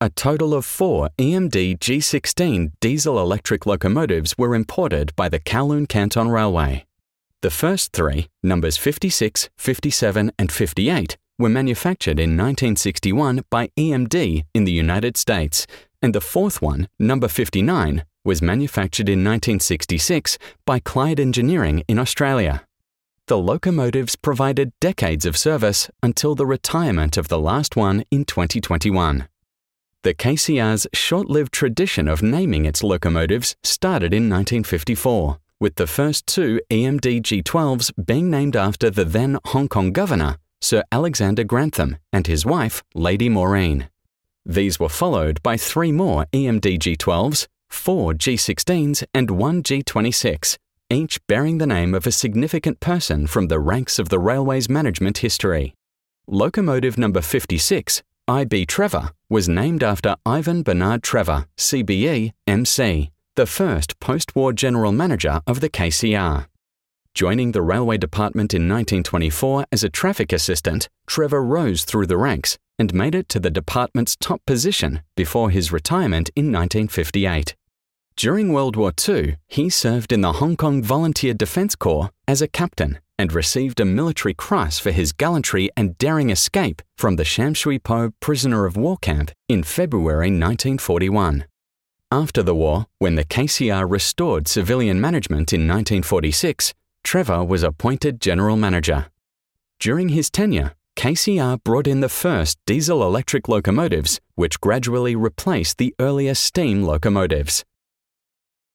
a total of 4 EMD G16 diesel-electric locomotives were imported by the Kowloon Canton Railway. The first 3, numbers 56, 57 and 58, were manufactured in 1961 by EMD in the United States, and the fourth one, number 59, was manufactured in 1966 by Clyde Engineering in Australia. The locomotives provided decades of service until the retirement of the last one in 2021. The KCR's short-lived tradition of naming its locomotives started in 1954, with the first 2 EMD G12s being named after the then Hong Kong governor, Sir Alexander Grantham, and his wife, Lady Maureen. These were followed by 3 more EMD G12s, 4 G16s and 1 G26, each bearing the name of a significant person from the ranks of the railway's management history. Locomotive number 56, I.B. Trevor, was named after Ivan Bernard Trevor, CBE, MC, the first post-war general manager of the KCR. Joining the railway department in 1924 as a traffic assistant, Trevor rose through the ranks and made it to the department's top position before his retirement in 1958. During World War II, he served in the Hong Kong Volunteer Defence Corps as a captain and received a military cross for his gallantry and daring escape from the Sham Shui Po prisoner of war camp in February 1941. After the war, when the KCR restored civilian management in 1946, Trevor was appointed general manager. During his tenure, KCR brought in the first diesel-electric locomotives, which gradually replaced the earlier steam locomotives.